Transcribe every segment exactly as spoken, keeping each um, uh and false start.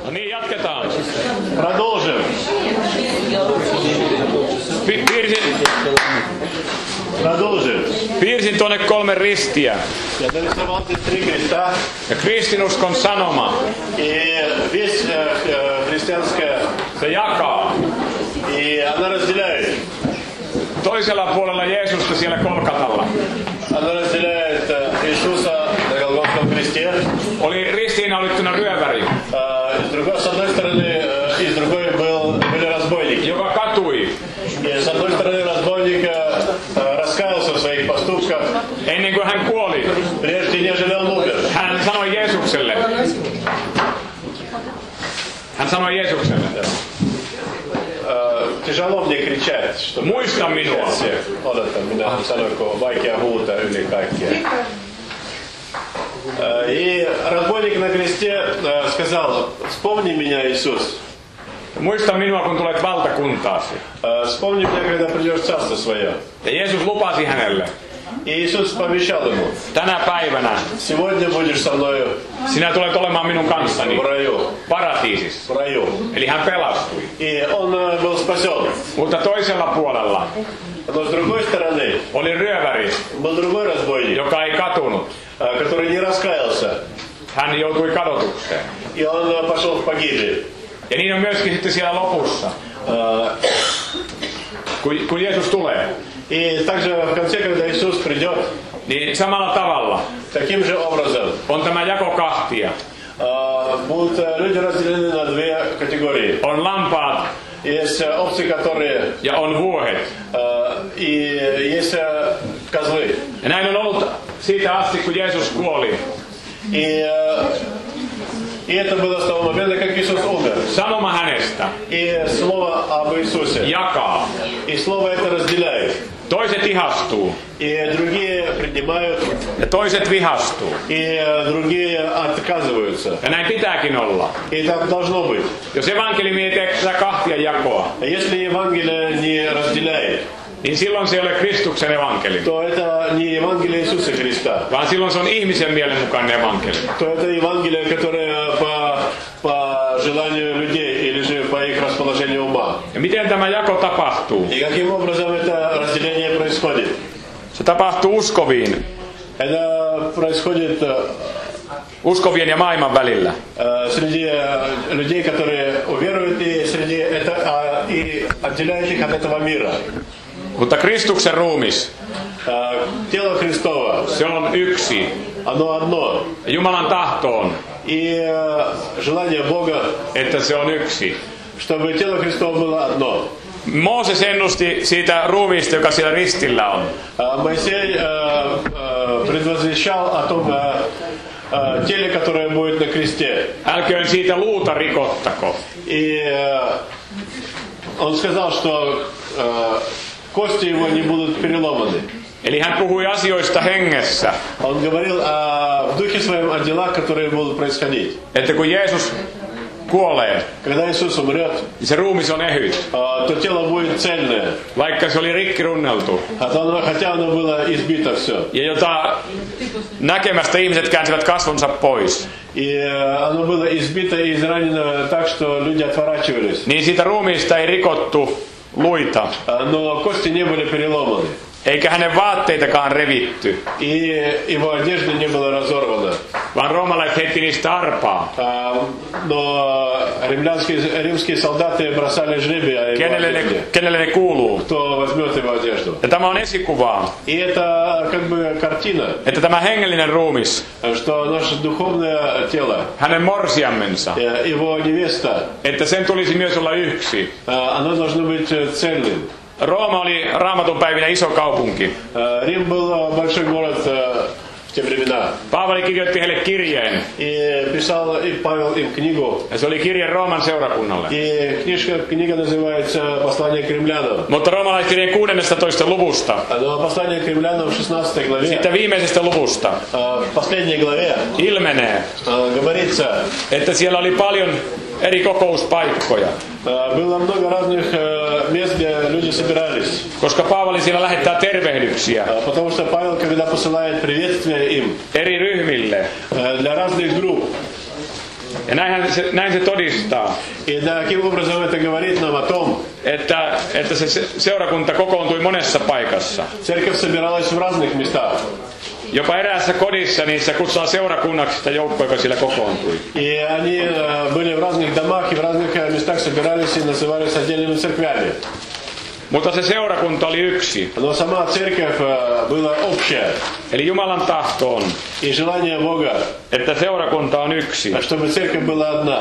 No niin, jatketaan. Продолжим. Pi- piirsin, Продолжим. piirsin tuonne kolme ristiä. Я нарисовал здесь три креста. Ja kristinuskon sanoma, И весь э, э, христианская, se jakaa. и она разделяет. Toisella puolella Jeesusta siellä Kolkatalla Она разделяет э, Иисуса на Голгофском кресте. oli ristiinnaulиttuna ryöväri, Э, с другой, с одной стороны, э, и с другой был, были разбойники. joka katui И с одной стороны разбойник э, раскаялся в своих поступках, ennen kuin hän kuoli. прежде нежели он умер. Hän sanoi Jeesukselle. Hän sanoi Jeesukselle. Э, Тяжело мне кричать, чтобы Muista minua. всех. Odota, minä sanoin, kun on vaikea huutaa yli kaikkea. Э, И разбойник на кресте э, сказал: вспомни меня, Иисус. Muista minua, kun tulet valtakuntaasi. Э, Вспомни меня, когда придешь в царство свое. Ja Jeesus lupasi hänelle, И Иисус пообещал ему: tänä päivänä сегодня будешь со мною sinä tulet olemaan minun kanssani в раю. paratiisissa. В раю. Eli hän pelastui. И он э, был спасен. Mutta toisella puolella Но с другой стороны oli ryöväri, был другой разбойник, joka ei katunut. э, который не раскаялся. Hän joutui kadotukseen. И он э, пошел в погибель. Ja niin on myöskin sitten siellä lopussa, Э, kun, kun Jeesus tulee. И также в конце, когда Иисус придет, Niin samalla tavalla таким же образом on tämä jako kahtia. э, будут э, люди разделены на две категории. On lampaat Есть э, овцы, которые ja on vuohet. э, и есть э, козлы. Ja näin on ollut siitä asti, kun Jeesus kuoli. И, э, и это было с того момента, как Иисус умер. Sanoma hänestä И слово об Иисусе. jakaa. И слово это разделяет. Toiset ihastuu И другие принимают, ja toiset vihastuu. и э, другие отказываются. Ja näin pitääkin olla. И так должно быть. Jos evankeliumi ei tee tätä kahtia jakoa, А Если Евангелие не разделяет, niin silloin se ei ole Kristuksen evankeliumi, то это не Евангелие Иисуса Христа. vaan silloin se on ihmisen mielen mukainen evankeliumi. То это Евангелие, которое по, по желанию людей или же по их расположению ума. Ja miten tämä jako tapahtuu? И каким образом это разделение происходит? Se tapahtuu uskoviin, Это происходит э, uskovien ja maailman välillä. э, среди э, людей, которые уверуют, и среди это, а, и отделяет их от этого мира. Mutta Kristuksen ruumis, Э, Тело Христово, se on yksi. оно одно. Ja Jumalan tahto on, И э, желание Бога, että se on yksi. чтобы тело Христово было одно. Mooses ennusti siitä ruumiista, joka siellä ristillä on. А Моисей э, э, предвозвещал о том э, э, теле, которое будет на кресте. Älköön siitä luuta rikottako. И э, он сказал, что э, кости его не будут переломаны. Eli hän puhui asioista hengessä, Он говорил о, в духе своем о делах, которые будут происходить. että kun Jeesus kuolee, Когда Иисус умрет, niin se ruumis on ehyt, э, то тело будет цельное. vaikka se oli rikkirunneltu. А то оно, хотя оно было избито все. Ja jota näkemästä ihmiset käänsivät kasvonsa pois. И э, оно было избито и изранено так, что люди отворачивались. Niin siitä ruumiista ei rikottu luita, Э, Но кости не были переломаны. eikä hänen vaatteitakaan revitty, И его одежда не была разорвана. vaan roomalaiset heitti niistä arpaa. А, Но римлянские, римские солдаты бросали жребий о его Kenelle ne, одежде. kenelle ne kuuluu? Кто возьмет его одежду. Ja tämä on esikuvaa, И это как бы картина, että tämä hengellinen ruumis, что наше духовное тело, hänen morsiammensa, э, его невеста, että sen tulisi myös olla yksi. э, оно должно быть цельным. Rooma oli Raamatun päivinä iso kaupunki. Э, Рим был большой город э, в те времена. Paavali kirjoitti heille kirjeen, И писал и Павел им книгу. ja se oli kirje Rooman seurakunnalle. И книжка, книга называется «Послание к римлянам». Mutta roomalaiskirjeen kuudennestatoista luvusta, Но послание к римлянам в шестнадцатой главе, siitä viimeisestä luvusta, э, в последней главе ilmenee, э, говорится, että siellä oli paljon eri kokouspaikkoja, э, было много разных э, мест, где люди собирались. koska Paavali siellä lähettää tervehdyksiä Э, Потому что Павел, когда посылает приветствие им eri ryhmille, э, для разных групп, Ja näinhän se, näin se todistaa, И таким образом это говорит нам о том, että, että se seurakunta kokoontui monessa paikassa. церковь собиралась в разных местах. Jopa eräässä kodissa niissä kutsutaan seurakunnaksi sitä joukkoa, joka siellä kokoontui. И они были в разных домах и в разных местах собирались и назывались отдельными церквями. Mutta se seurakunta oli yksi. Но сама церковь была общая. Eli Jumalan tahto on, И желание Бога, että seurakunta on yksi. чтобы церковь была одна.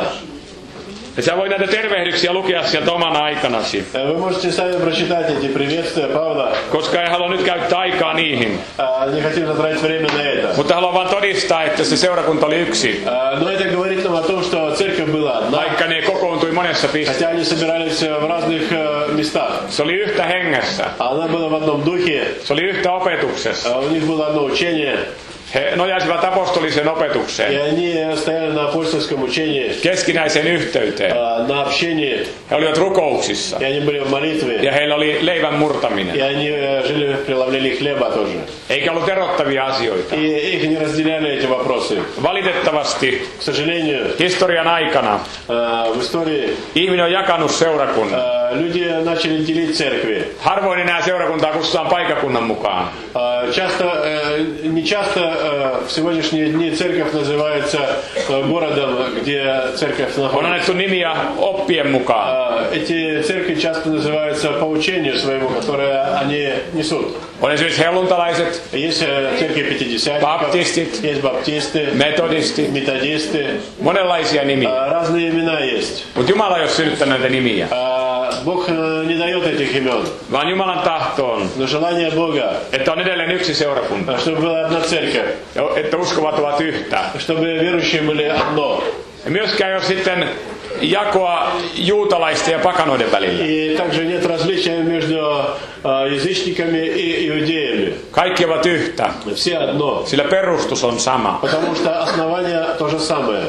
Ja sä voit näitä tervehdyksiä lukea sieltä omana aikanasi. Вы можете сами прочитать эти приветствия Павла. Koska en halua nyt käyttää aikaa niihin. Не хотим затратить время на это. Mutta haluan vain todistaa, että se seurakunta oli yksi. Но это говорит нам о том, что церковь была одна. Vaikka ne kokoontui monessa pisteessä. Хотя они собирались в разных местах. Se oli yhtä hengessä. Она была в одном духе. Se oli yhtä opetuksessa. У них было одно учение. He nojaisivat apostoliseen И opetukseen. они стояли на апостольском учении, Keskinäiseen yhteyteen. на общении. He olivat rukouksissa. И они были в молитве. Ja heillä oli leivän И murtaminen. они жили в преломлении хлеба тоже. Eikä ollut erottavia asioita. И их не разделяли эти вопросы. Valitettavasti К сожалению, historian aikana в истории ihminen on jakanut seurakunnan. люди начали делить церкви. Harvoin enää seurakuntaa kutsutaan paikakunnan mukaan. Часто, не часто в сегодняшние дни церковь называется городом, где церковь On находится. annettu nimiä oppien mukaan. Эти церкви часто называются по учению своему, которое они несут. On esimerkiksi helluntalaiset, Есть церкви пятидесятников, Баптисты, есть баптисты, metodistit, методисты. monenlaisia nimiä. Разные имена есть. Mutta Jumala ei ole synnyttänyt näitä nimiä. Бог не дает этих имен. Vaan Jumalan tahto on, Но желание Бога, että on edelleen yksi seurakunta. чтобы была одна церковь, Ja että uskovat ovat yhtä. чтобы верующие были одно. Ja myöskään ei ole sitten jakoa juutalaisten ja pakanoiden välillä. И также нет различия между язычниками и иудеями. Kaikki ovat yhtä, Все одно. sillä perustus on sama. Потому что основание то же самое.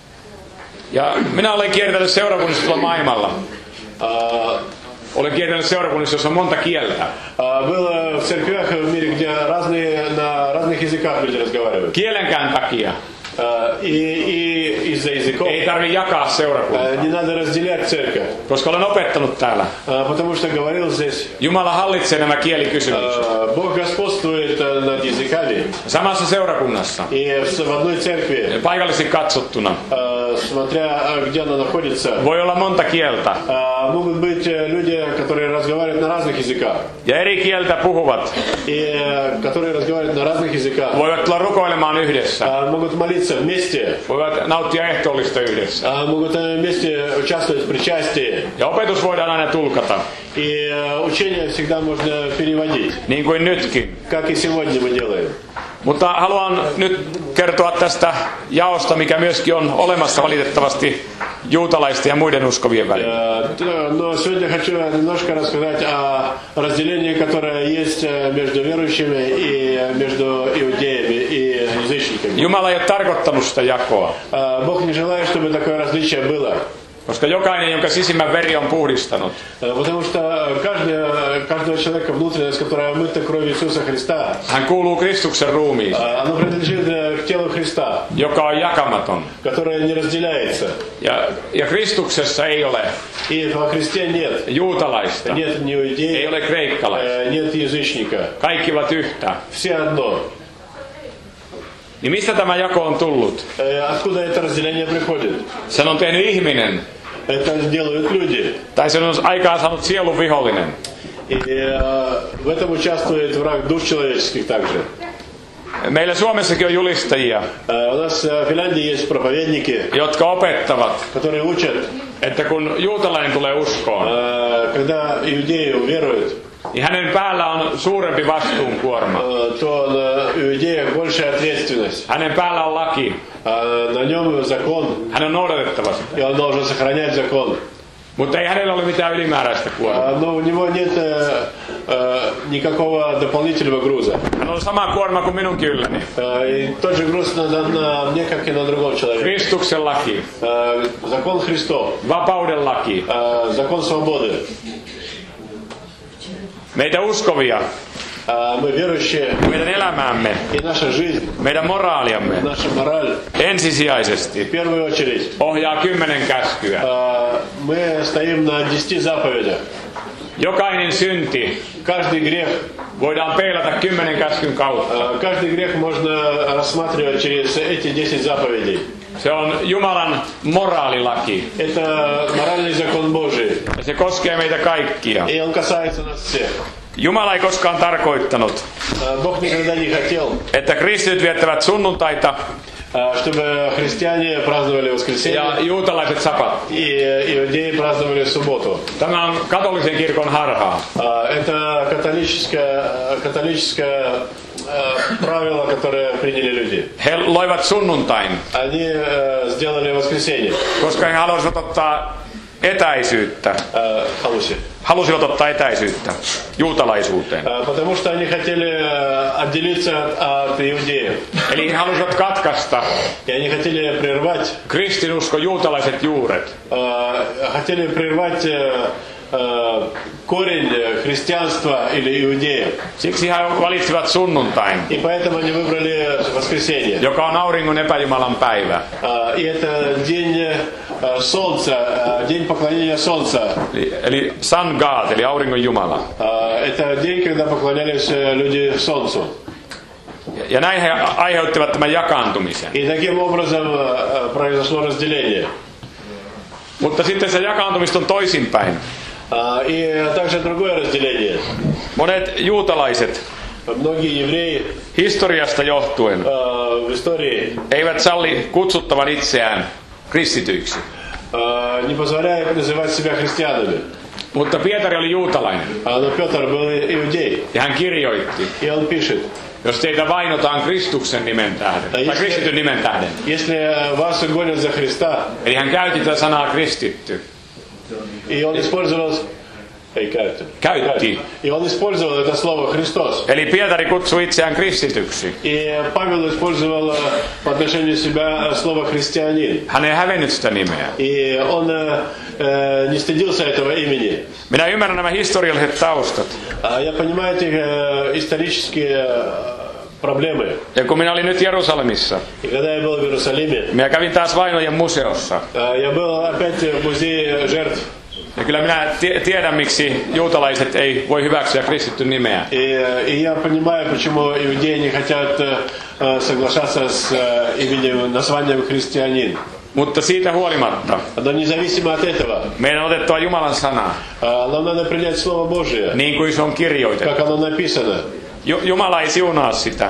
Ja minä olen kiertänyt seurakunnissa tuolla maailmalla. Olen kiertänyt seurakunnissa, jossa on monta kieltä. Было в церквях в мире, где разные, на разных языках люди разговаривают. Kielenkään takia И, и из-за языков ei tarvitse jakaa seurakuntaa, не надо разделять церковь. koska olen opettanut täällä. Потому что говорил здесь, Jumala hallitsee nämä kielikysymykset. Бог господствует над языками. Samassa seurakunnassa, И в одной церкви, paikallisesti katsottuna, смотря где она находится, voi olla monta kieltä. могут быть люди, которые разговаривают на разных языках. Ja eri kieltä puhuvat И которые разговаривают на разных языках. voivat tulla rukoilemaan yhdessä. Могут молиться вместе. Voivat nauttia ehtoollista yhdessä. Могут вместе участвовать в причастии. Ja opetus voidaan aina tulkata, И учение всегда можно переводить. niin kuin nytkin. Как и сегодня мы делаем. Mutta haluan nyt kertoa tästä jaosta, mikä myöskin on olemassa valitettavasti juutalaisten ja muiden uskovien välillä. Но сегодня хочу немножко рассказать о разделении, которое есть между верующими и между иудеями и язычниками. Jumala ei ole tarkoittanut sitä jakoa, Бог не желает, чтобы такое различие было. koska jokainen, jonka sisimmän veri on puhdistanut, Потому что каждый, каждого человека внутренность, которая омыта кровью Иисуса Христа, hän kuuluu Kristuksen ruumiin, оно принадлежит к телу Христа, joka on jakamaton. которое не разделяется. Ja, ja Kristuksessa ei ole И во Христе нет. juutalaista, Нет ни ei иудея, ole kreikkalaista. нет язычника. Kaikki ovat yhtä. Все одно. Niin mistä tämä jako on tullut? Откуда это разделение приходит? Sen on tehnyt ihminen, Это делают люди. tai sen on aikaan saanut sielun vihollinen. И в этом участвует враг душ человеческих также. Meillä Suomessakin on julistajia, У нас в Финляндии есть проповедники, jotka opettavat, которые учат, että kun juutalainen tulee uskoon, когда иудеи уверуют, niin hänen päällä on suurempi vastuunkuorma. то на иудеях большая ответственность. Hänen päällä on laki. На нем закон, Hän on noudatettava sitä. и он должен сохранять закон. Mutta ei hänellä ole mitään ylimääräistä kuormaa. Но у него нет никакого дополнительного груза. Hän on sama kuorma kuin minunkin ylläni. И тот же груз на, на мне, как и на другом человеке. Kristuksen laki, Закон Христов, vapauden laki. закон свободы. Meitä uskovia А мы верующие, meidän elämäämme, и наша жизнь, meidän moraaliamme наша мораль, в ensisijaisesti первую очередь, ohjaa kymmenen käskyä. а, мы стоим на десяти заповедях. Jokainen synti Каждый грех, voidaan peilata kymmenen käskyn kautta. а, каждый грех можно рассматривать через эти десять заповедей. Se on Jumalan moraalilaki. Это моральный закон Божий, Ja se koskee meitä kaikkia. и он касается нас всех. Jumala ei koskaan tarkoittanut, А, Бог никогда не хотел, että kristityt viettävät sunnuntaita а, чтобы христиане праздновали воскресенье, ja juutalaiset sapat. и иудеи праздновали субботу. Tämä on katolisen kirkon harhaa. А, Это католическое, католическое э, правило, которое приняли люди. He loivat sunnuntain, Они э, сделали воскресенье. koska he halusivat ottaa etäisyyttä. э, Халуси. Halusivat ottaa etäisyyttä juutalaisuuteen. Э, Потому что они хотели э, отделиться от иудеев. Eli he halusivat katkaista И они хотели прервать, kristinusko juutalaiset juuret. э, хотели прервать э, э, корень христианства или иудеев. Siksi he valitsivat sunnuntain, И поэтому они выбрали воскресенье. joka on auringon epäjumalan päivä. Э, И это день э, солнца, э, день поклонения солнца. Eli, eli sun god, eli auringon jumala. Э, Это день, когда поклонялись э, люди солнцу. Ja näin he aiheuttivat tämän jakaantumisen. И таким образом э, произошло разделение. Mutta sitten se jakaantumista on toisinpäin. А, И также другое разделение. Monet juutalaiset Многие евреи historiasta johtuen э, в истории eivät salli kutsuttavan itseään kristityiksi. э, не позволяют называть себя христианами. Mutta Pietari oli juutalainen А, Но Петр был иудей, ja hän kirjoitti, и он пишет: jos teitä vainotaan Kristuksen nimen tähden, tai kristityn nimen tähden. если вас гонят за Христа, Eli hän käytti tätä sanaa kristitty. и он использовал Ei käyty. Käytti. И он использовал это слово Христос. Eli Pietari kutsui itseään kristityksi. И Павел использовал э, по отношению себя э, слово христианин. Hän ei hävennyt sitä nimeä. И он э, э, не стыдился этого имени. Minä ymmärrän nämä historialliset taustat. А Я понимаю эти э, исторические э, проблемы. Ja kun minä olin nyt Jerusalemissa, И когда я был в Иерусалиме, minä kävin taas vainojen museossa. э, я был опять в музее жертв. Ja kyllä minä tie- tiedän, miksi juutalaiset ei voi hyväksyä kristityn nimeä. И, э, и я понимаю, почему иудеи не хотят э, э, соглашаться с э, именем, названием христианин. Mutta siitä huolimatta Но независимо от этого, meidän on otettava Jumalan sana, э, нам надо принять Слово Божие, niin kuin se on kirjoitettu. как оно написано. Ju- Jumala ei siunaa sitä.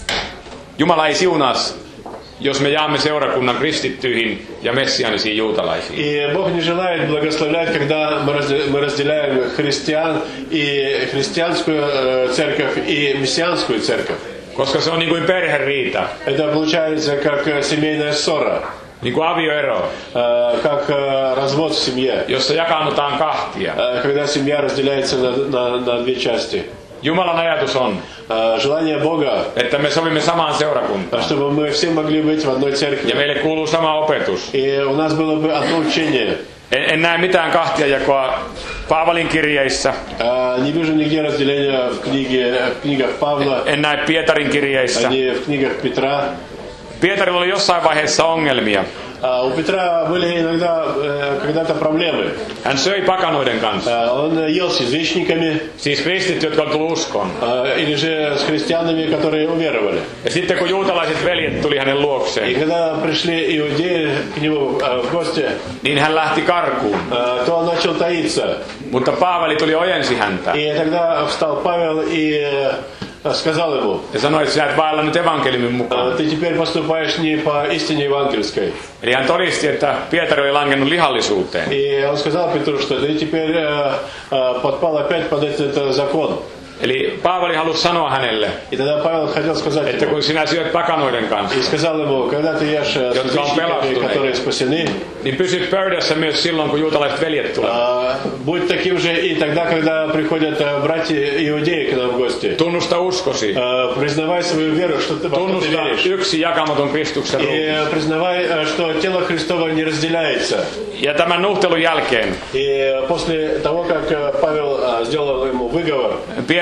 Jumala ei siunaa, jos me jaamme seurakunnan kristittyihin ja messiaanisiin juutalaisiin. И Бог не желает благословлять, когда мы разде- мы разделяем христиан и христианскую э, церковь и мессианскую церковь. Koska se on niin kuin perheriita, Это получается как э, семейная ссора, niin kuin avioero, э, как э, развод в семье, jossa jakaannutaan kahtia. э, когда семья разделяется на, на, на две части. Jumalan ajatus on, Э, Желание Бога, että me sovimme samaan seurakuntaan. чтобы мы все могли быть в одной Ja церкви. meille kuuluu sama opetus. И у нас было бы одно учение. En, en näe mitään kahtiajakoa Paavalin kirjeissä. Э, Не вижу нигде разделения в, книге, в книгах Павла, En näe Pietarin kirjeissä. ни в книгах Петра. Pietarilla oli jossain vaiheessa ongelmia. А У Петра были иногда э, когда-то проблемы. Hän söi pakanoiden kanssa. Э, Он ел с язычниками Siis kristityt, jotka on tullut uskoon. э, или же с христианами, которые уверовали. Ja sitten kun juutalaiset veljet tuli hänen И luokseen, когда пришли иудеи к нему э, в гости, niin hän lähti karkuun. э, то он начал таиться. Mutta Paavali tuli ojensi häntä И тогда встал Павел и э, сказал ему: ja sanoi, että sinä et vaella nyt evankeliumin mukaan. «Э, Ты теперь поступаешь не по истине евангельской. Eli hän todisti, että Pietari oli langennut lihallisuuteen. И он сказал Петру, что ты теперь э, э, подпал опять под этот закон. Eli Paavali halusi sanoa hänelle, И тогда Павел хотел сказать että ему, kun sinä syöt pakanoiden kanssa, и сказал ему: когда ты ешь э, с Jotka on язычниками, pelastuneita. которые спасены, niin pysy pöydässä myös silloin, kun juutalaiset veljet tulevat. э, будь таким же и тогда, когда приходят э, братья-иудеи к нам в гости. Tunnusta uskosi. Э, Признавай свою веру, что ты, во что ты Tunnusta веришь. yksi jakamaton Kristuksen И ruumis. э, признавай, э, что тело Христово не разделяется. Ja tämän nuhtelun jälkeen И после того, как э, Павел э, сделал ему выговор, Pietari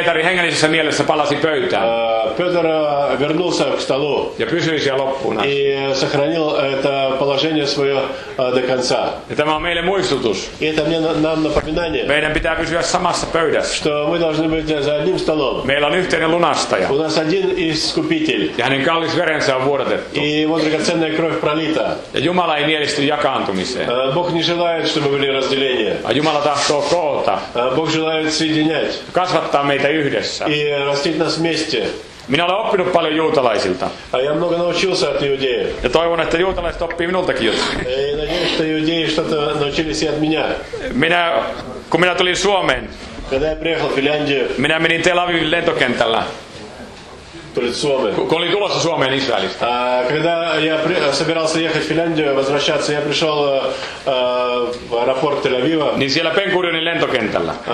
Pietari hengellisessä mielessä palasi pöytään э, Петр э, вернулся к столу ja pysyi siellä loppuun asti. и сохранил это положение свое э, до конца. Ja tämä on meille muistutus. И это мне, нам напоминание, Meidän pitää pysyä samassa pöydässä. что мы должны быть за одним столом. Meillä on yhteinen lunastaja. У нас один искупитель, Ja hänen kallis verensä on vuodatettu. и его драгоценная kровь пролита. Ja Jumala ei mielisty jakaantumiseen. Э, Бог не желает, чтобы были разделения. Ja Jumala tahtoo koota, Э, Бог желает соединять kasvattaa meitä yhdessä. и растить нас вместе. Minä olen oppinut paljon juutalaisilta. А я много научился от иудеев. Ja toivon, että juutalaiset oppii minultakin jotain. И надеюсь, что иудеи что-то научились и от меня. Minä, kun minä tulin Suomeen, Когда я приехал в Финляндию, minä menin Tel Avivin lentokentällä, tulin Suomeen. kun olin tulossa Suomeen Israelista. А, Когда я при- собирался ехать в Финляндию, возвращаться, я пришел э, э, в аэропорт Тель-Авива. Niin siellä Ben Gurionin lentokentällä э,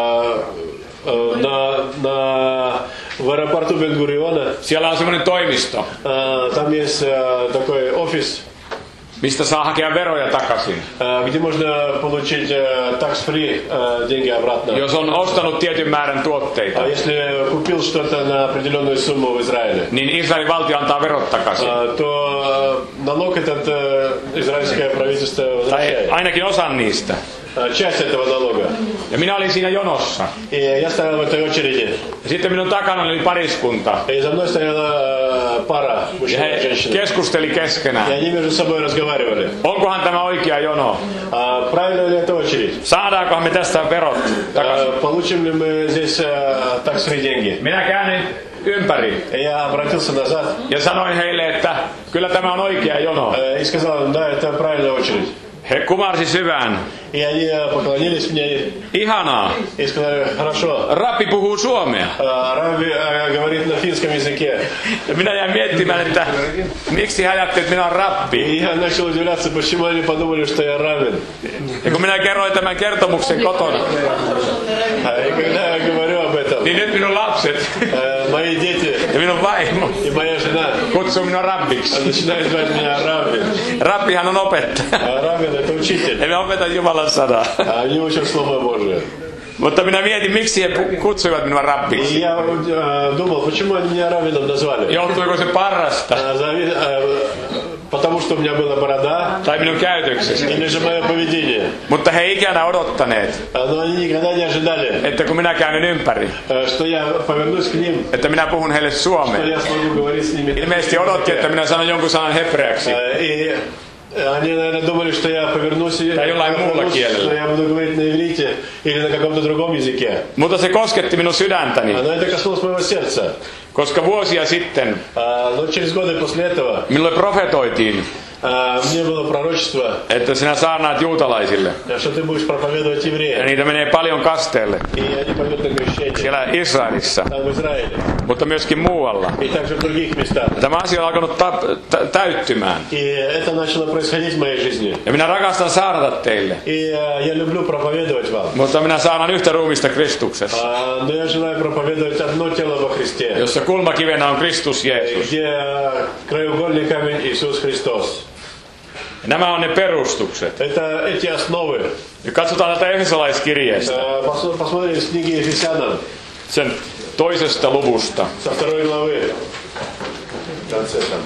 э, на, на, в аэропорту Бен-Гуриона. siellä on semmoinen toimisto, Э, Там есть э, такой офис, mistä saa hakea veroja takaisin. э, где можно получить э, tax-free э, деньги обратно. Jos on ostanut tietyn määrän tuotteita, А если купил что-то на определенную сумму в Израиле, niin Israelin valtio antaa verot takaisin. э, то э, налог этот э, израильское правительство Tai возвращает. ainakin osan niistä. Э, Часть этого налога. Ja minä olin siinä jonossa. И я стоял в этой очереди. Ja sitten minun takana oli pariskunta. И за мной стояла э, пара, Ja мужчина и he женщина. keskusteli И keskenään. они между собой разговаривали. Onkohan tämä oikea jono? А правильно ли это очередь? Saadaankohan me tästä verot takaisin? Э, Получим ли мы здесь э, tax-free деньги? Minä käännyin ympäri И я обратился назад ja sanoin heille, että kyllä tämä on oikea jono. э, и сказал, да, это правильная очередь. He kumarsi syvään. И они э, поклонились мне Ihanaa. и сказали, хорошо. Rappi puhuu suomea. Э, Раби э, говорит на финском языке. Ja minä jäin miettimään, että miksi he ajattelivat, että minä olen rappi. И я начал удивляться, почему они подумали, что я равен. Ja kun minä kerroin tämän kertomuksen kotona, А, И когда я говорю об этом, niin nyt minun lapset э, мои дети ja minun vaimo и моя жена kutsuu minua rappiksi. начинают звать меня Равин. Rappihan on opettaja. А Равин это учитель. Eli opeta Jumalan sanaa. А они учат Слово Божие. Mutta minä mietin, miksi he pu- kutsuivat minua И rappiksi. я э, думал, почему они меня Равином назвали? Johtuiko se parrasta А, зави- э, Потому что у меня была борода tai minun käytöksestä. или же мое поведение. Mutta he ei ikänä odottaneet, А, Но они никогда не ожидали, että kun minä käännyn ympäri, э, что я повернусь к ним, että minä puhun heille что suomea. я смогу говорить с ними. Ilmeisesti odotti, että minä sanon jonkun sanan hebreaksi. Э, И они, наверное, думали, что я повернусь и Да jollain muulla повернусь, kielellä. что я буду говорить на иврите или на каком-то другом языке. Mutta se kosketti minun sydäntäni, Но это коснулось моего сердца. koska vuosia sitten А, Но через годы после этого minulle profetoitiin, а, мне было пророчество, että sinä saarnaat juutalaisille. что ты будешь проповедовать Ja евреям. niitä menee paljon kasteelle И они пойдут на крещение. siellä Israelissa, Там в Израиле. mutta myöskin muualla. И также в других местах. Tämä asia on alkanut ta- tä- täyttymään. И это начало происходить в моей жизни. Ja minä rakastan saarnata teille, И э, я люблю проповедовать вам. mutta minä saarnan yhtä ruumista Kristuksessa, А, Но я желаю проповедовать одно тело во Христе, jossa kulmakivenä on Kristus Jeesus. где э, краеугольный камень Иисус Христос. Ja nämä on ne perustukset. Это эти основы. Ja katsotaan tätä Efesolaiskirjeestä, Э, пос- Посмотрим с книги Ефесянам sen toisesta luvusta. со второй главы. В конце там.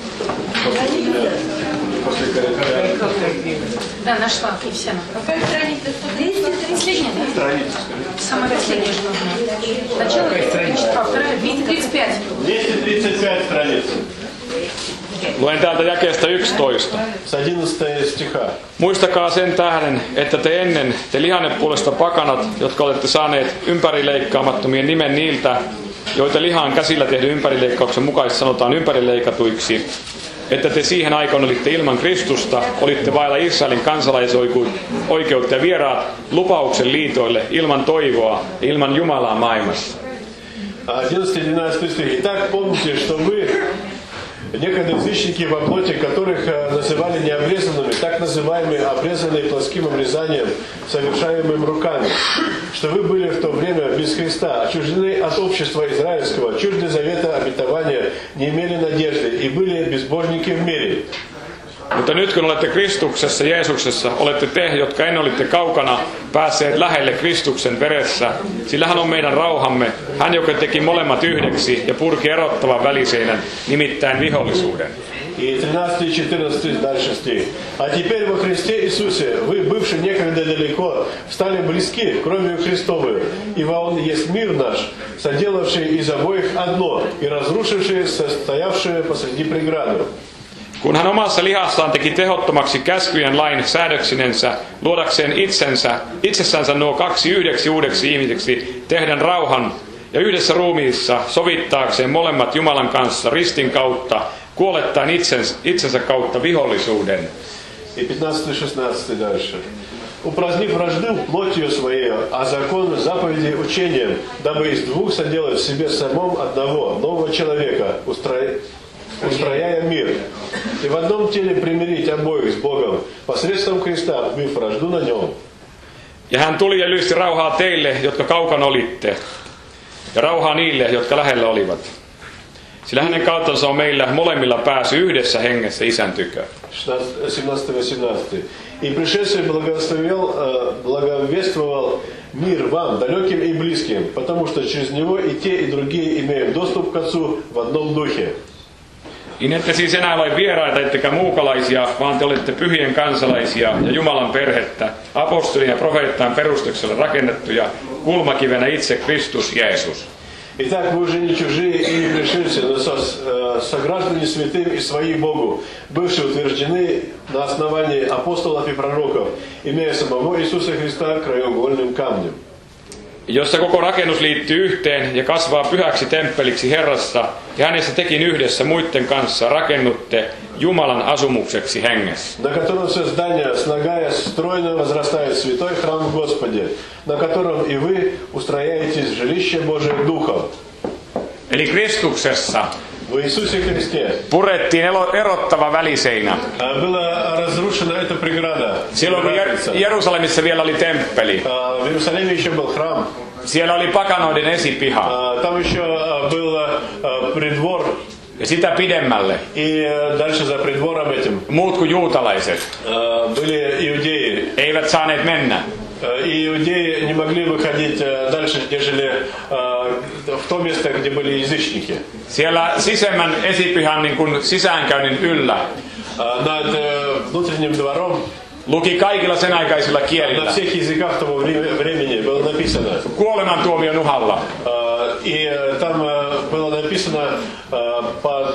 После Коринфян. Да, нашла Ефесянам. Какая страница? Последняя, да? Самая последняя же нужна. Начало тридцать два, вторая, двести тридцать пять. двести тридцать пять страниц. Luen täältä jakeesta yksitoista. С одиннадцатого стиха. Muistakaa sen tähden, että te ennen, te lihanne puolesta pakanat, jotka olette saaneet ympärileikkaamattomien nimen niiltä, joita lihan käsillä tehdyn ympärileikkauksen mukaisesti sanotaan ympärileikatuiksi, että te siihen aikaan olitte ilman Kristusta, olitte vailla Israelin kansalaisoikeutta ja vieraat lupauksen liitoille ilman toivoa ja ilman Jumalaa maailmassa. одиннадцатый двенадцатый стих. Итак, помните, что вы, некогда язычники во плоти, которых э, называли необрезанными, так называемые обрезанные плоским обрезанием, совершаемым руками, что вы были в то время без Христа, отчуждены от общества израильского, чужды завета обетования, не имели надежды и были безбожники в мире. Mutta nyt kun olette Kristuksessa, Jeesuksessa, olette te, jotka ennen olitte kaukana, päässeet lähelle Kristuksen veressä. Sillä hän on meidän rauhamme, hän joka teki molemmat yhdeksi ja purki erottavan väliseinän, nimittäin vihollisuuden. И тринадцатый и четырнадцатый дальше стих. А теперь во Христе Иисусе вы, бывшие некогда далеко, стали близки кровью Христовой, ибо Он есть мир наш, соделавший из обоих одно и разрушивший состоявшее посреди преграду. Kun hän omassa lihassaan teki tehottomaksi käskyjen lain säädöksinensä, luodakseen itsensä, itsessänsä nuo kaksi yhdeksi uudeksi ihmiseksi, tehdään rauhan ja yhdessä ruumiissa sovittaakseen molemmat Jumalan kanssa ristin kautta, kuolettaen itsensä, itsensä kautta vihollisuuden. И пятнадцатый шестнадцатый дальше. Упразднив вражду плотью своей, а закон заповеди учением, дабы из двух соделать в себе самом одного нового человека, устроя... устрояя мир, и в одном теле примирить обоих с Богом посредством Христа, убив вражду на нем. Ja hän tuli ja ylisti rauhaa teille, jotka kaukana olitte, ja rauhaa niille, jotka lähellä olivat. Sillä hänen kauttansa on meillä molemmilla pääsy yhdessä hengessä Isän tykö. семнадцатый восемнадцатый. И пришедший благословил, благовествовал мир вам, далеким и близким, потому что через него и те, и другие имеют доступ к Отцу в одном духе. Niin ette siis enää ole vieraita ettekä muukalaisia, vaan te olette pyhien kansalaisia ja Jumalan perhettä, apostolien ja profeettaan perustuksella rakennettuja, kulmakivenä itse Kristus Jeesus. Итак, вы уже не чужие и не пришельцы, но сограждане святым и свои Богу, бывшие утверждены на основании апостолов и пророков, имея самого Иисуса Христа краеугольным камнем. Jossa koko rakennus liittyy yhteen ja kasvaa pyhäksi temppeliksi Herrassa, ja hänessä tekin yhdessä muiden kanssa rakennutte Jumalan asumukseksi hengessä. На котором все здание, слагаясь стройно, возрастает святой храм в Господе, на котором и вы устрояетесь в жилище Божие Духом. Eli Kristuksessa В Иисусе Христе purettiin erottava väliseinä. была разрушена эта преграда. Silloin kun Jerusalemissa vielä oli temppeli. В Иерусалиме еще был храм. Siellä oli pakanoiden esipiha. Там еще был придвор. Ja sitä pidemmälle И дальше за придвором этим muut kuin juutalaiset были иудеи. eivät saaneet mennä. И иудеи не могли выходить дальше, нежели в то место, где были язычники. Siellä sisemmän esipihan niin kuin sisäänkäynnin yllä Над внутренним двором luki kaikilla sen aikaisilla на kielillä всех языках того времени было написано. kuolemantuomion uhalla. И там было написано под,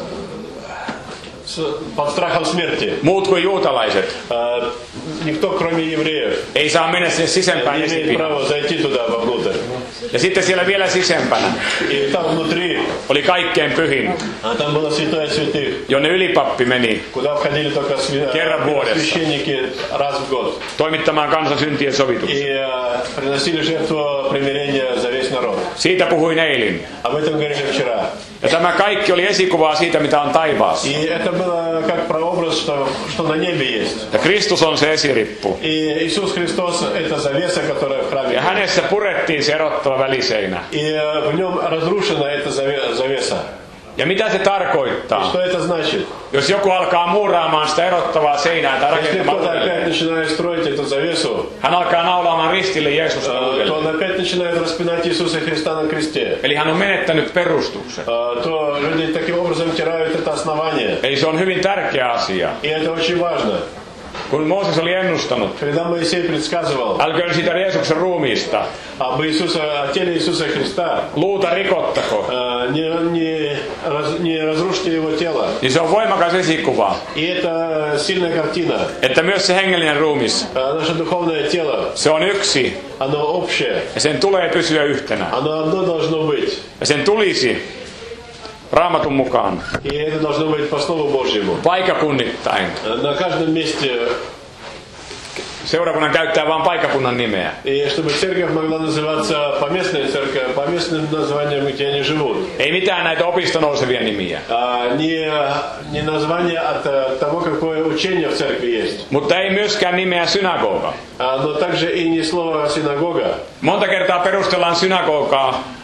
под страхом смерти. Muut kuin juutalaiset Никто, кроме евреев, ei saa mennä sinne sisempään не имеет esipihaan. права зайти туда вовнутрь. Ja sitten siellä vielä sisempänä И там внутри, oli kaikkein pyhin, а там было святое святых, jonne ylipappi meni куда входили только Kerran vuodessa. священники раз в год. toimittamaan kansan syntien sovituksen. И приносили жертву примирения за весь народ. Siitä puhuin eilen. Об этом говорили вчера. Ja tämä kaikki oli esikuvaa siitä, mitä on taivaassa. И это было как прообраз, что, что на небе есть. Ja Kristus on se esirippu. И Иисус Христос — это завеса, которая в храме. Ja hänessä purettiin se erottava väliseinä. И в нем разрушена эта завеса. Ja mitä se tarkoittaa? Что это значит? Jos joku alkaa muuraamaan sitä erottavaa seinää tai Если rakentamaan кто-то опять uudelleen, начинает строить эту завесу, hän alkaa naulaamaan ristille Jeesusta то uudelleen. он опять начинает распинать Иисуса Христа на кресте. Eli hän on menettänyt perustuksen. То люди таким образом теряют это основание. Eli se on hyvin tärkeä asia. И это очень важно. Kun Mooses oli ennustanut, Когда Моисей предсказывал älköön siitä Jeesuksen ruumiista об Иисусе, о теле Иисуса Христа, luuta rikottako, не, не, раз- не разрушьте его тело. niin se on voimakas esikuva, И это сильная картина. että myös se hengellinen ruumis, Наше духовное тело, se on yksi оно общее. ja sen tulee pysyä yhtenä. Оно одно должно быть. Ja sen tulisi Raamatun mukaan И это должно быть по Слову Божьему. paikakunnittain. На каждом месте. Seurakunnan käyttää vain paikakunnan nimeä. И чтобы церковь могла называться поместная церковь, по местным названиям, где они живут. Ei mitään näitä opista nousevia nimiä. А, не, не название от того, какое учение в церкви есть. Mutta ei myöskään nimeä synagoga. А, но также и не слово синагога. Monta kertaa perustellaan synagogaa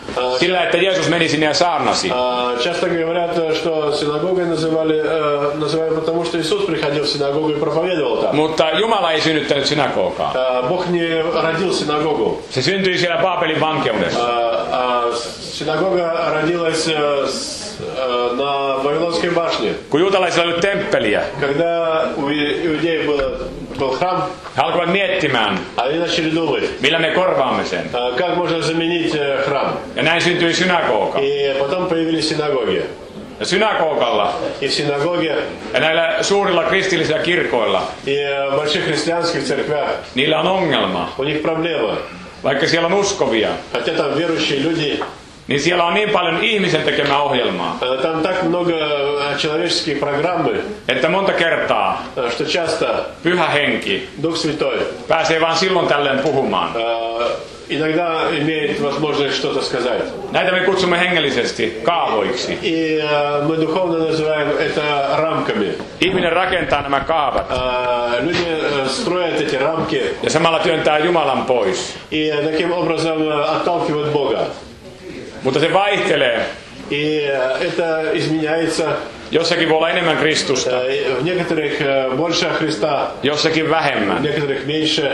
Sillä, että Jeesus meni sinne ja saarnasi. Часто говорят, что синагогой называли, называли потому, что Иисус приходил в синагогу и проповедовал там. Mutta Jumala ei synnyttänyt synagogaa. Бог не родил синагогу. Se syntyi siellä Baabelin vankeudessa. Синагога родилась на Вавилонской башне. Kun juutalaisilla oli temppeliä, Когда у иудеев был, был храм, he alkoivat miettimään, они начали думать, millä me korvaamme sen. как можно заменить храм. Ja näin syntyi synagoga. И потом появились синагоги. Ja synagogalla И в синагоге, ja näillä suurilla kristillisillä kirkoilla, и в больших христианских церквях niillä on ongelma. у них проблема. Vaikka siellä on uskovia, Хотя там верующие люди, niin siellä on niin paljon ihmisen tekemää ohjelmaa, там так много человеческих программы, että monta kertaa что часто Pyhä Henki Дух Святой pääsee vaan silloin tällöin puhumaan. иногда имеет возможность что-то сказать. Näitä me kutsumme hengellisesti kaavoiksi. И мы духовно называем это рамками. Ihminen rakentaa nämä kaavat Люди строят эти рамки ja samalla työntää Jumalan pois. и таким образом отталкивают Бога. Mutta se vaihtelee. И это изменяется. Jossakin voi olla enemmän Kristusta, В некоторых больше Христа, jossakin в vähemmän. некоторых меньше.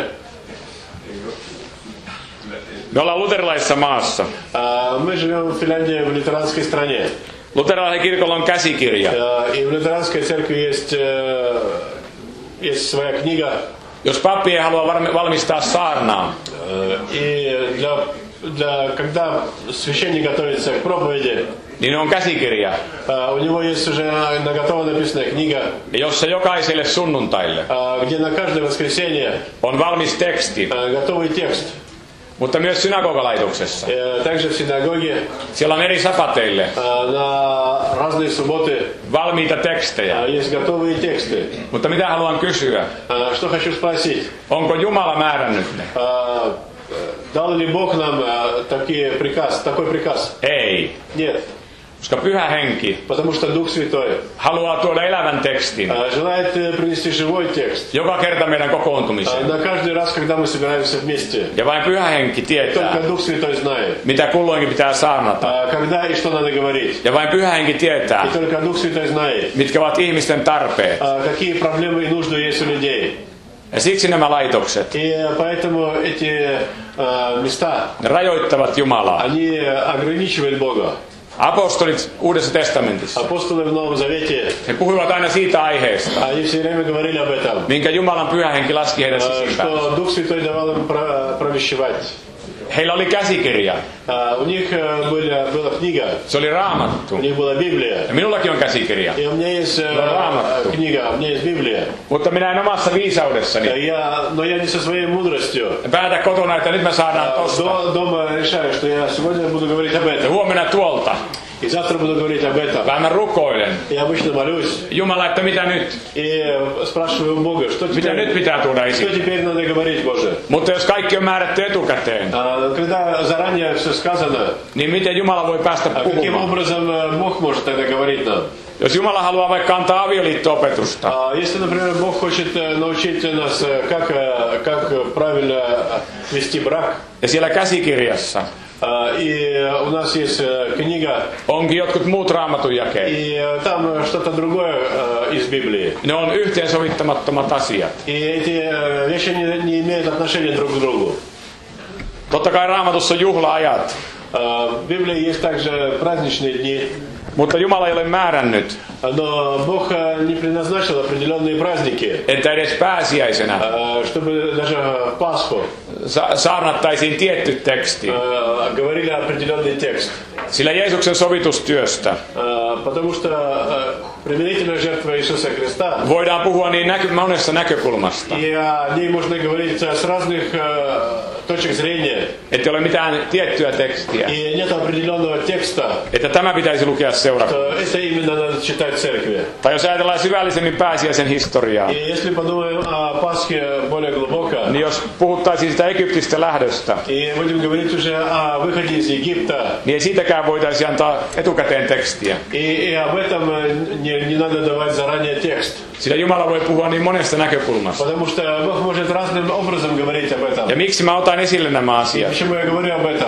Me ollaan luterilaisessa maassa. Мы живем в Финляндии, в лютеранской стране. Luterilaisen kirkolla on käsikirja. И в лютеранской церкви есть, есть своя книга. Jos pappi ei halua valmistaa saarnaa, И для, для, когда священник готовится к проповеди, niin on käsikirja, у него есть уже наготово написанная книга, jossa jokaiselle sunnuntaille где на каждое воскресенье on valmis teksti. готовый текст. Mutta myös synagogalaitoksessa. Также в синагоге Siellä on eri sapateille на разные субботы valmiita tekstejä. есть готовые тексты. Mutta mitä haluan kysyä? Что хочу спросить? Onko Jumala määrännyt ne? Дал ли Бог нам такие приказ, такой приказ? Ei. Нет. Koska Pyhä Henki Потому что Дух Святой haluaa tuoda elävän tekstin желает принести живой текст. joka kerta meidän kokoontumiseen. На каждый раз, когда мы собираемся вместе. Ja vain Pyhä Henki tietää, Только Дух Святой знает, mitä kulloinkin pitää saarnata. когда и что надо говорить. Ja vain Pyhä Henki tietää, И только Дух Святой знает, mitkä ovat ihmisten tarpeet. какие проблемы и нужды есть у людей. Ja siksi nämä laitokset И поэтому эти места, ne rajoittavat Jumalaa. они ограничивают Бога. Apostolit Uudessa testamentissa, Апостолы в Новом Завете, he puhuivat aina siitä aiheesta, они все время говорили об этом, minkä Jumalan Pyhä Henki laski heidän sisimpään. что Дух Святой давал им провещевать. Heillä oli käsikirja, У них была, была книга, se oli Raamattu. у них была Библия. Ja minullakin on käsikirja. И у меня есть Рaamattu. книга, у меня есть Библия. Mutta minä en omassa viisaudessani Я, но я не со своей мудростью. päätä kotona, että nyt mä saadaan tosta. До, дома решаю, что я сегодня буду говорить об Ja этом. huomenna tuolta. И завтра буду говорить об этом. Vaan mä rukoilen. Я обычно молюсь Jumala, että mitä nyt? и спрашиваю у Бога, что Mitä nyt теперь, pitää tuoda что esiin? теперь надо говорить, Боже. Mutta jos kaikki on määrätty etukäteen, Когда заранее все сказано, niin miten Jumala voi päästä каким puhumaan? образом Бог может тогда говорить нам? Jos Jumala haluaa vaikka antaa avioliitto-opetusta, Если, например, Бог хочет научить нас, как, как правильно вести брак, ja siellä käsikirjassa и у нас есть книга, onkin jotkut muut raamatun jakeet, и там что-то другое из Библии, ne on yhteensovittamattomat asiat. и эти вещи не, не имеют отношения друг к другу. Totta kai Raamatussa on juhla-ajat, В Библии есть также праздничные дни, mutta Jumala ei ole määrännyt, но Бог не предназначил определенные праздники, että edes pääsiäisenä чтобы даже в Пасху sa- saarnattaisiin tietty teksti. говорили определенный текст. Sillä Jeesuksen sovitustyöstä Потому что примирительная жертва Иисуса Христа, voidaan puhua niin näky- monesta näkökulmasta, и о ней можно говорить с разных точек зрения, ettei ole mitään tiettyä tekstiä, и нет определенного текста, että tämä pitäisi lukea seurakuntaan. то это именно надо читать в церкви. Tai jos ajatellaan syvällisemmin pääsiäisen historiaa, И если подумаем о Пасхе более глубоко, niin jos puhuttaisiin sitä Egyptistä lähdöstä, и будем говорить уже о выходе из Египта, niin ei siitäkään voitaisi antaa etukäteen tekstiä. и, и об этом не, не надо давать заранее текст. Sillä Jumala voi puhua niin monesta näkökulmasta. Потому что Бог может разным образом говорить об этом. Ja miksi mä otan esille nämä asiat? Почему я говорю об этом?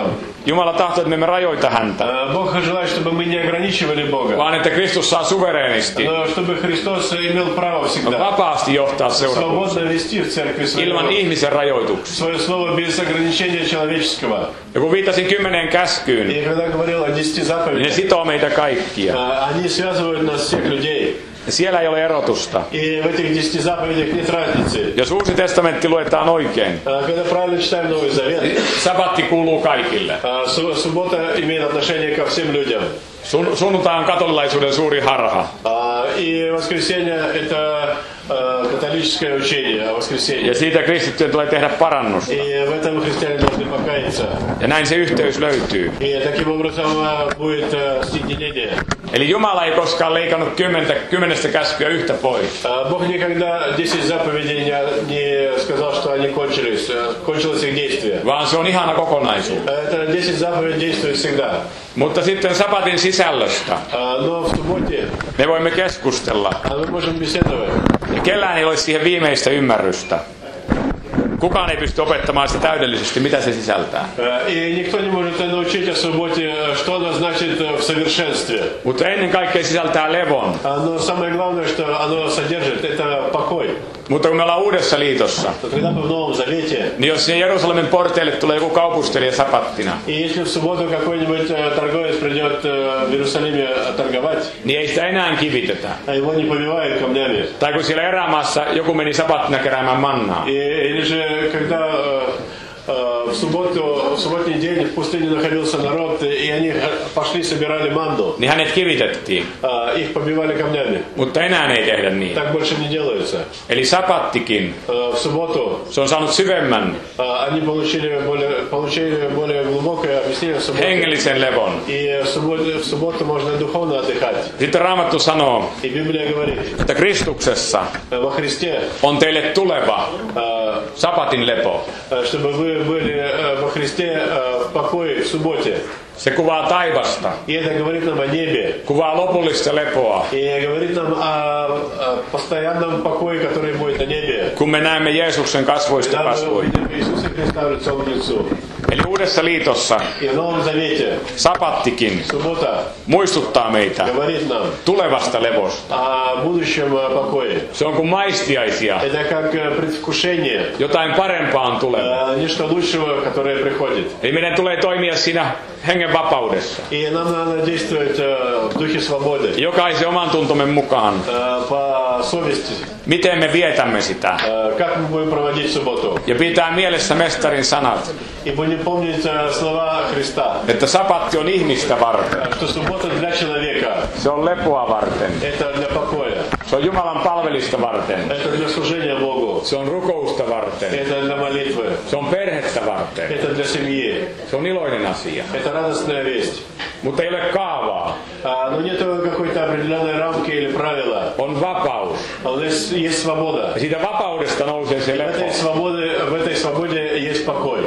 Jumala tahtoo, että me emme rajoita häntä, А, Бог желает, чтобы мы не ограничивали Бога, vaan että Kristus saa suvereenisti, но чтобы Христос имел право всегда vapaasti johtaa seurakuntaa свободно вести в церкви ilman свое, ihmisen rajoituksia. свое слово без ограничения человеческого. Ja kun viittasin kymmeneen käskyyn, И когда говорил о десяти niin ne заповедях, sitoo meitä kaikkia. а, они связывают нас всех людей. Ja siellä ei ole erotusta. И в этих десяти заповедях нет разницы. Jos Uusi testamentti luetaan oikein, А, Когда правильно читаем Новый Завет, sabatti kuuluu kaikille. а, су- суббота имеет отношение ко всем людям. Sun, sunnuntai on katolilaisuuden suuri harha. А, И воскресенье – это а, католическое учение о воскресенье. Ja siitä kristittyjen tulee tehdä parannusta. И в этом христиане должны покаяться. Ja näin se yhteys löytyy. И таким образом а, будет а, соединение. Eli Jumala ei koskaan leikannut kymmentä, kymmenestä käskyä yhtä pois. А, Бог никогда десять заповедей не, не сказал, что они кончились, а, кончилось их действие. Vaan se on ihana kokonaisuus. А, Это десять заповедей действует всегда. Mutta sitten sabatin sisällöstä А, Но в субботе me voimme keskustella. а, мы можем беседовать. Ja kellään ei ole siihen viimeistä ymmärrystä. Kukaan ei pysty opettamaan sitä täydellisesti, mitä se sisältää. А, И никто не может научить о субботе, что она значит в совершенстве. Mutta ennen kaikkea sisältää levon. А, Но самое главное, что оно содержит, это покой. Mutta kun me ollaan Uudessa liitossa, Но когда мы в Новом Завете, niin jos sinne Jerusalemin porteille tulee joku kaupustelija sapattina, и если в субботу какой-нибудь э, торговец придет э, в Иерусалиме торговать, niin ei sitä enää kivitetä. а его не побивают камнями. Tai kun siellä erämaassa joku meni sapattina keräämään mannaa, И, или же, когда э, э, в субботу, в субботний день в пустыне находился народ, и они пошли, собирали манду, niin hänet kivitettiin. э, их побивали камнями. Mutta enää ei tehdä niin. Так больше не делается. Eli sapattikin, Э, В субботу se on saanut syvemmän э, они получили более, получили более глубокое объяснение субботы. hengellisen levon. И в субботу, в субботу можно духовно отдыхать. Sitten Raamattu sanoo, И Библия говорит, että Kristuksessa э, во Христе, on teille tuleva э, sapatin lepo. э, чтобы вы были э, во Христе э, в покое в субботе. Se kuvaa taivasta, И это говорит нам о небе. kuvaa lopullista lepoa, И говорит нам о, о постоянном покое, который будет на небе. kun me näemme Jeesuksen kasvoista Когда мы kasvoihin. увидим Иисуса Христа лицом к лицу. Eli Uudessa liitossa И в Новом Завете sapattikin суббота muistuttaa meitä говорит нам tulevasta levosta. о будущем э, покое. Se on kuin maistiaisia. Это как э, предвкушение. Jotain parempaa on tuleva. Э, Нечто лучшего, которое приходит. Eli meidän tulee toimia siinä hengen vapaudessa. И нам надо действовать э, в духе свободы, Jokaisen oman tuntomme mukaan. э, по совести. Miten me vietämme sitä. Э, Как мы будем проводить субботу. Ja pitää mielessä mestarin sanat, И будем помнить э, слова Христа, että sapatti on ihmistä varten. что суббота для человека. Se on lepoa varten. Это для покоя. Se on Jumalan palvelista varten. Это для служения Богу. Se on rukousta varten. Это для молитвы. Se on perhettä varten. Это для семьи. Se on iloinen asia. Это радостная весть. Mutta ei ole kaavaa. А, Но нет какой-то определенной рамки или правила. On vapaus. А у нас есть свобода. Ja siitä vapaudesta nousee se В lepo. этой свободе, в этой свободе есть покой.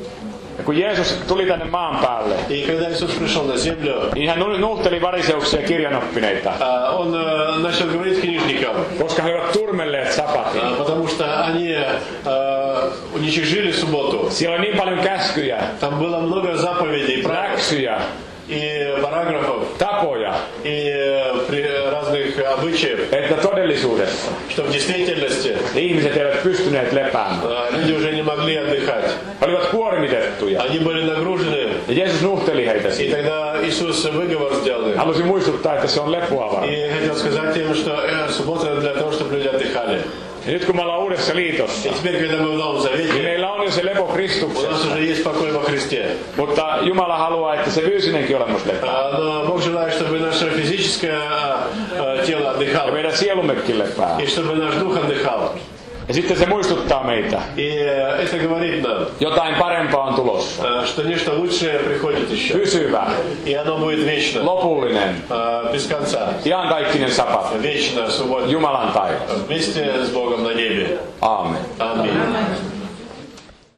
Ja kun Jeesus tuli tänne maan päälle, И когда Иисус пришел на землю, niin hän nuhteli variseuksia ja kirjanoppineita, а, Он э, начал говорить книжникам, koska he olivat turmelleet sapatin. а, потому что они э, уничижили субботу. Siellä oli niin paljon käskyjä, Там было много заповедей, правил läksyjä, и параграфов, tapoja, и э, при- разных обычаев, että todellisuudessa что в действительности ihmiset eivät pystyneet lepäämään. э, люди уже не могли отдыхать. He olivat kuormitettuja. Они были нагружены. Ja Jeesus nuhteli heitä И siitä. тогда Иисус выговор сделал им. Halusin muistuttaa, että se on lepoa varten. И хотел сказать им, что э, суббота для того, чтобы люди отдыхали. Ja nyt kun me ollaan Uudessa liitossa, И теперь, когда мы в Новом niin Завете, meillä on jo se lepo у нас Kristuksessa. уже есть покой во Христе. Mutta Jumala haluaa, että se fyysinenkin olemus lepää. А, Но Бог желает, чтобы наше физическое э, тело Ja отдыхало. meidän sielummekin lepää. И чтобы наш дух отдыхал. Ja sitten se muistuttaa meitä. И э, это говорит нам, Jotain parempaa on tulossa. э, что нечто лучшее приходит еще. Pysyvä, И оно будет вечно. lopullinen, э, Без конца. iankaikkinen sapat. Вечно, суббота. Jumalan taivas. Вместе с Богом на небе. Aamen. Аминь.